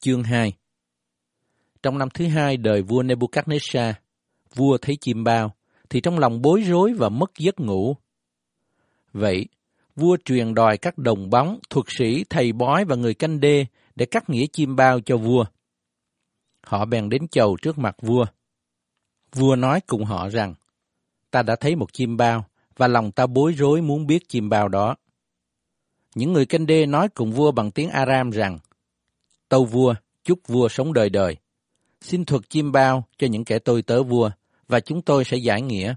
Chương 2. Trong năm thứ 2 đời vua Nebuchadnezzar, vua thấy chim bao, thì trong lòng bối rối và mất giấc ngủ. Vậy, vua truyền đòi các đồng bóng, thuật sĩ, thầy bói và người canh đê để cắt nghĩa chim bao cho vua. Họ bèn đến chầu trước mặt vua. Vua nói cùng họ rằng, ta đã thấy một chim bao, và lòng ta bối rối muốn biết chim bao đó. Những người canh đê nói cùng vua bằng tiếng Aram rằng, tâu vua, chúc vua sống đời đời. Xin thuật chim bao cho những kẻ tôi tớ vua, và chúng tôi sẽ giải nghĩa.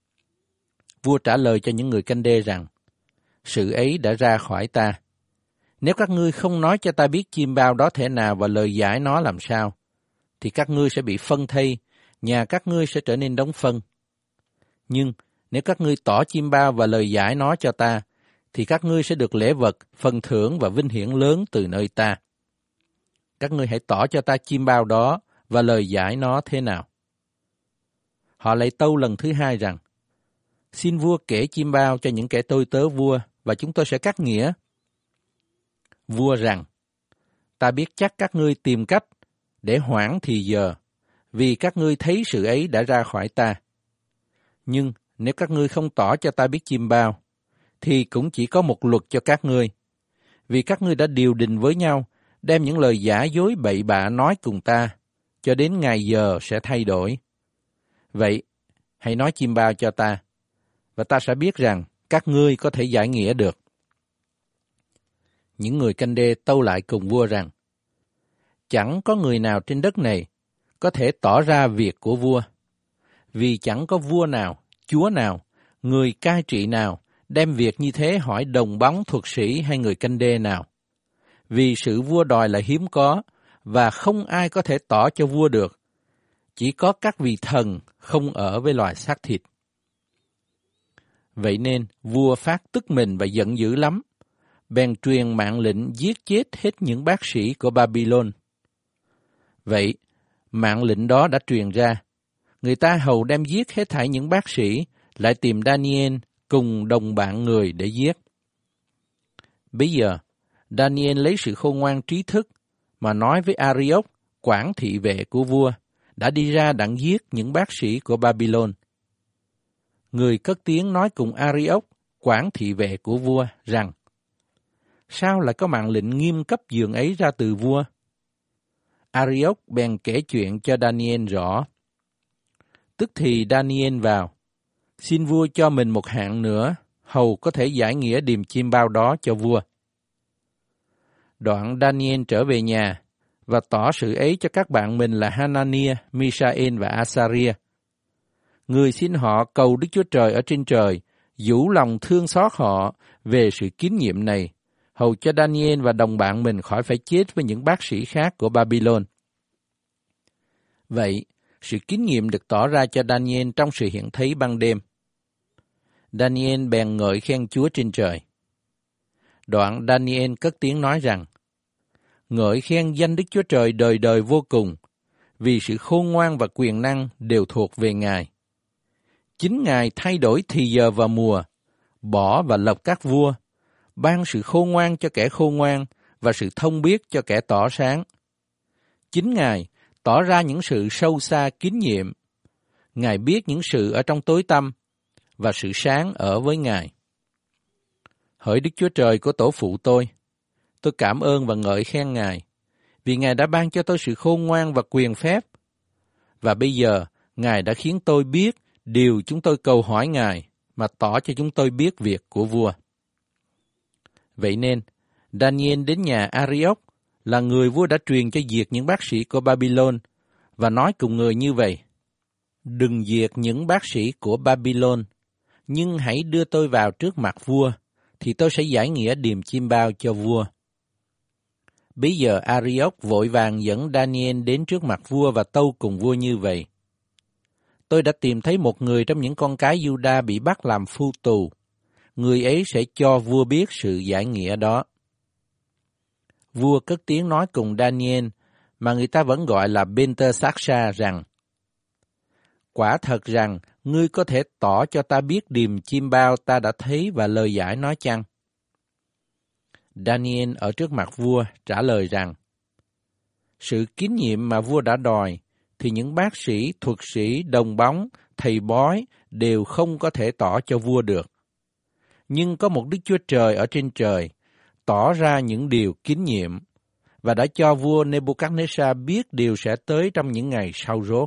Vua trả lời cho những người canh đê rằng, sự ấy đã ra khỏi ta. Nếu các ngươi không nói cho ta biết chim bao đó thế nào và lời giải nó làm sao, thì các ngươi sẽ bị phân thây, nhà các ngươi sẽ trở nên đống phân. Nhưng nếu các ngươi tỏ chim bao và lời giải nó cho ta, thì các ngươi sẽ được lễ vật, phần thưởng và vinh hiển lớn từ nơi ta. Các ngươi hãy tỏ cho ta chim bao đó và lời giải nó thế nào. Họ lại tâu lần thứ hai rằng, xin vua kể chim bao cho những kẻ tôi tớ vua, và chúng tôi sẽ cắt nghĩa. Vua rằng, ta biết chắc các ngươi tìm cách để hoãn thì giờ, vì các ngươi thấy sự ấy đã ra khỏi ta. Nhưng nếu các ngươi không tỏ cho ta biết chim bao, thì cũng chỉ có một luật cho các ngươi, vì các ngươi đã điều đình với nhau, đem những lời giả dối bậy bạ nói cùng ta, cho đến ngày giờ sẽ thay đổi. Vậy, hãy nói chim bao cho ta, và ta sẽ biết rằng các ngươi có thể giải nghĩa được. Những người canh đê tâu lại cùng vua rằng, chẳng có người nào trên đất này có thể tỏ ra việc của vua, vì chẳng có vua nào, chúa nào, người cai trị nào đem việc như thế hỏi đồng bóng, thuật sĩ hay người canh đê nào. Vì sự vua đòi là hiếm có, và không ai có thể tỏ cho vua được. Chỉ có các vị thần không ở với loài xác thịt. Vậy nên, vua phát tức mình và giận dữ lắm, bèn truyền mạng lệnh giết chết hết những bác sĩ của Babylon. Vậy, mạng lệnh đó đã truyền ra. Người ta hầu đem giết hết thảy những bác sĩ, lại tìm Daniel cùng đồng bạn người để giết. Bây giờ, Daniel lấy sự khôn ngoan trí thức mà nói với Arioch, quản thị vệ của vua, đã đi ra đặng giết những bác sĩ của Babylon. Người cất tiếng nói cùng Arioch, quản thị vệ của vua, rằng, sao lại có mạng lệnh nghiêm cấp dường ấy ra từ vua? Arioch bèn kể chuyện cho Daniel rõ. Tức thì Daniel vào, xin vua cho mình một hạn nữa, hầu có thể giải nghĩa điềm chim bao đó cho vua. Đoạn Daniel trở về nhà, và tỏ sự ấy cho các bạn mình là Hananiah, Mishael và Azariah. Người xin họ cầu Đức Chúa Trời ở trên trời, dũ lòng thương xót họ về sự tín nhiệm này, hầu cho Daniel và đồng bạn mình khỏi phải chết với những bác sĩ khác của Babylon. Vậy, sự tín nhiệm được tỏ ra cho Daniel trong sự hiện thấy ban đêm. Daniel bèn ngợi khen Chúa trên trời. Đoạn Daniel cất tiếng nói rằng, ngợi khen danh Đức Chúa Trời đời đời vô cùng, vì sự khôn ngoan và quyền năng đều thuộc về Ngài. Chính Ngài thay đổi thì giờ và mùa, bỏ và lập các vua, ban sự khôn ngoan cho kẻ khôn ngoan và sự thông biết cho kẻ tỏ sáng. Chính Ngài tỏ ra những sự sâu xa kín nhiệm. Ngài biết những sự ở trong tối tăm, và sự sáng ở với Ngài. Hỡi Đức Chúa Trời của tổ phụ tôi cảm ơn và ngợi khen Ngài, vì Ngài đã ban cho tôi sự khôn ngoan và quyền phép. Và bây giờ, Ngài đã khiến tôi biết điều chúng tôi cầu hỏi Ngài, mà tỏ cho chúng tôi biết việc của vua. Vậy nên, Daniel đến nhà Arioch, là người vua đã truyền cho diệt những bác sĩ của Babylon, và nói cùng người như vậy: đừng diệt những bác sĩ của Babylon, nhưng hãy đưa tôi vào trước mặt vua, thì tôi sẽ giải nghĩa điềm chim bao cho vua. Bây giờ Arioch vội vàng dẫn Daniel đến trước mặt vua và tâu cùng vua như vậy: tôi đã tìm thấy một người trong những con cái Giu-đa bị bắt làm phu tù. Người ấy sẽ cho vua biết sự giải nghĩa đó. Vua cất tiếng nói cùng Daniel, mà người ta vẫn gọi là Belteshazzar, rằng: quả thật rằng ngươi có thể tỏ cho ta biết điềm chim bao ta đã thấy và lời giải nói chăng? Daniel ở trước mặt vua trả lời rằng: sự tín nhiệm mà vua đã đòi, thì những bác sĩ, thuật sĩ, đồng bóng, thầy bói đều không có thể tỏ cho vua được. Nhưng có một Đức Chúa Trời ở trên trời tỏ ra những điều tín nhiệm và đã cho vua Nebuchadnezzar biết điều sẽ tới trong những ngày sau rốt.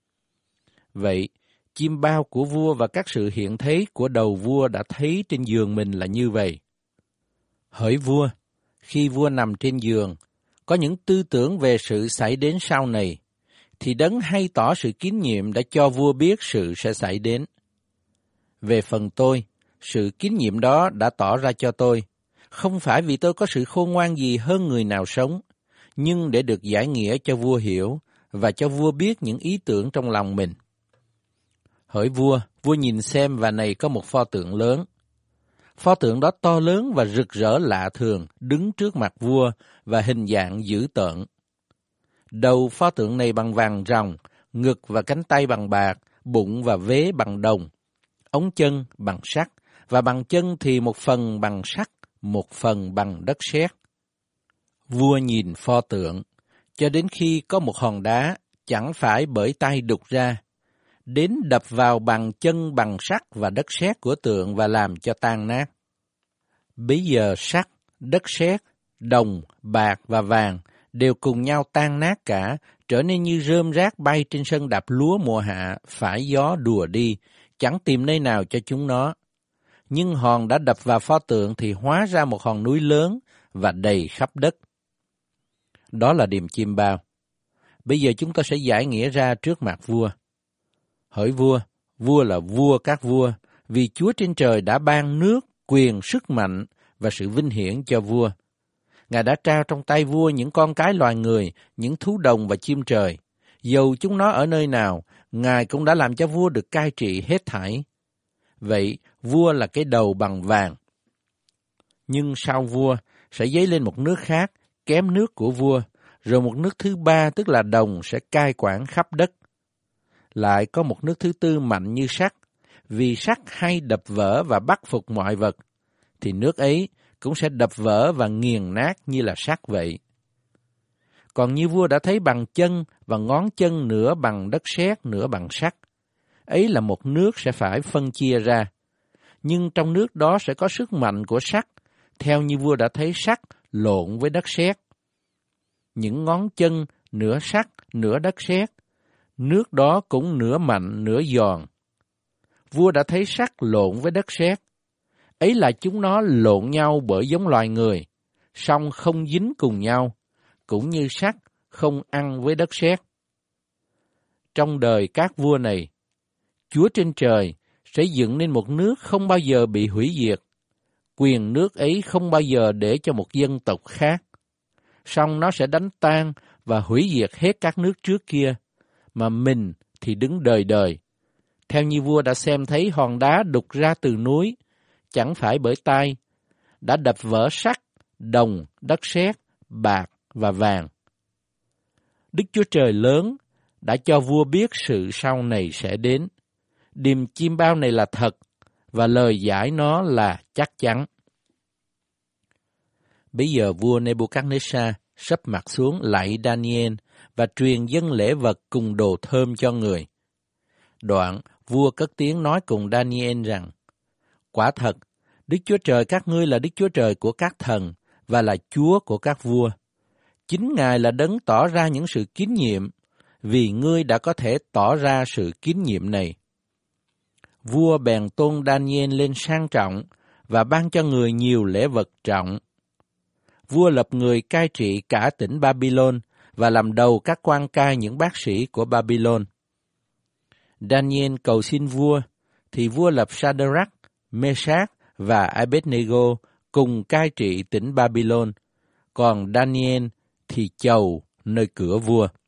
Vậy, chim bao của vua và các sự hiện thấy của đầu vua đã thấy trên giường mình là như vậy. Hỡi vua, khi vua nằm trên giường, có những tư tưởng về sự xảy đến sau này, thì Đấng hay tỏ sự tín nhiệm đã cho vua biết sự sẽ xảy đến. Về phần tôi, sự tín nhiệm đó đã tỏ ra cho tôi, không phải vì tôi có sự khôn ngoan gì hơn người nào sống, nhưng để được giải nghĩa cho vua hiểu và cho vua biết những ý tưởng trong lòng mình. Hỡi vua, vua nhìn xem và này có một pho tượng lớn. Pho tượng đó to lớn và rực rỡ lạ thường, đứng trước mặt vua và hình dạng dữ tợn. Đầu pho tượng này bằng vàng ròng, ngực và cánh tay bằng bạc, bụng và vế bằng đồng, ống chân bằng sắt, và bằng chân thì một phần bằng sắt, một phần bằng đất sét. Vua nhìn pho tượng, cho đến khi có một hòn đá, chẳng phải bởi tay đục ra, đến đập vào bằng chân bằng sắt và đất sét của tượng và làm cho tan nát. Bấy giờ sắt, đất sét, đồng, bạc và vàng đều cùng nhau tan nát cả, trở nên như rơm rác bay trên sân đạp lúa mùa hạ, phải gió đùa đi, chẳng tìm nơi nào cho chúng nó. Nhưng hòn đã đập vào pho tượng thì hóa ra một hòn núi lớn và đầy khắp đất. Đó là điềm chim bao. Bây giờ chúng ta sẽ giải nghĩa ra trước mặt vua. Hỡi vua, vua là vua các vua, vì Chúa trên trời đã ban nước, quyền, sức mạnh và sự vinh hiển cho vua. Ngài đã trao trong tay vua những con cái loài người, những thú đồng và chim trời. Dầu chúng nó ở nơi nào, Ngài cũng đã làm cho vua được cai trị hết thảy. Vậy, vua là cái đầu bằng vàng. Nhưng sau vua sẽ dấy lên một nước khác, kém nước của vua, rồi một nước thứ ba tức là đồng sẽ cai quản khắp đất. Lại có một nước thứ tư mạnh như sắt, vì sắt hay đập vỡ và bắt phục mọi vật, thì nước ấy cũng sẽ đập vỡ và nghiền nát như là sắt vậy. Còn như vua đã thấy bằng chân và ngón chân nửa bằng đất sét, nửa bằng sắt, ấy là một nước sẽ phải phân chia ra. Nhưng trong nước đó sẽ có sức mạnh của sắt, theo như vua đã thấy sắt lộn với đất sét. Những ngón chân nửa sắt, nửa đất sét, nước đó cũng nửa mạnh, nửa giòn. Vua đã thấy sắt lộn với đất sét, ấy là chúng nó lộn nhau bởi giống loài người, song không dính cùng nhau, cũng như sắt không ăn với đất sét. Trong đời các vua này, Chúa trên trời sẽ dựng nên một nước không bao giờ bị hủy diệt. Quyền nước ấy không bao giờ để cho một dân tộc khác. Song nó sẽ đánh tan và hủy diệt hết các nước trước kia, mà mình thì đứng đời đời. Theo như vua đã xem thấy hòn đá đục ra từ núi, chẳng phải bởi tay, đã đập vỡ sắt, đồng, đất sét, bạc và vàng. Đức Chúa Trời lớn đã cho vua biết sự sau này sẽ đến. Điềm chim bao này là thật, và lời giải nó là chắc chắn. Bây giờ vua Nebuchadnezzar sấp mặt xuống lạy Daniel và truyền dâng lễ vật cùng đồ thơm cho người. Đoạn, vua cất tiếng nói cùng Daniel rằng, quả thật, Đức Chúa Trời các ngươi là Đức Chúa Trời của các thần và là Chúa của các vua. Chính Ngài là đấng tỏ ra những sự tín nhiệm, vì ngươi đã có thể tỏ ra sự tín nhiệm này. Vua bèn tôn Daniel lên sang trọng và ban cho người nhiều lễ vật trọng. Vua lập người cai trị cả tỉnh Babylon và làm đầu các quan cai những bác sĩ của Babylon. Daniel cầu xin vua, thì vua lập Shadrach, Meshach và Abednego cùng cai trị tỉnh Babylon, còn Daniel thì chầu nơi cửa vua.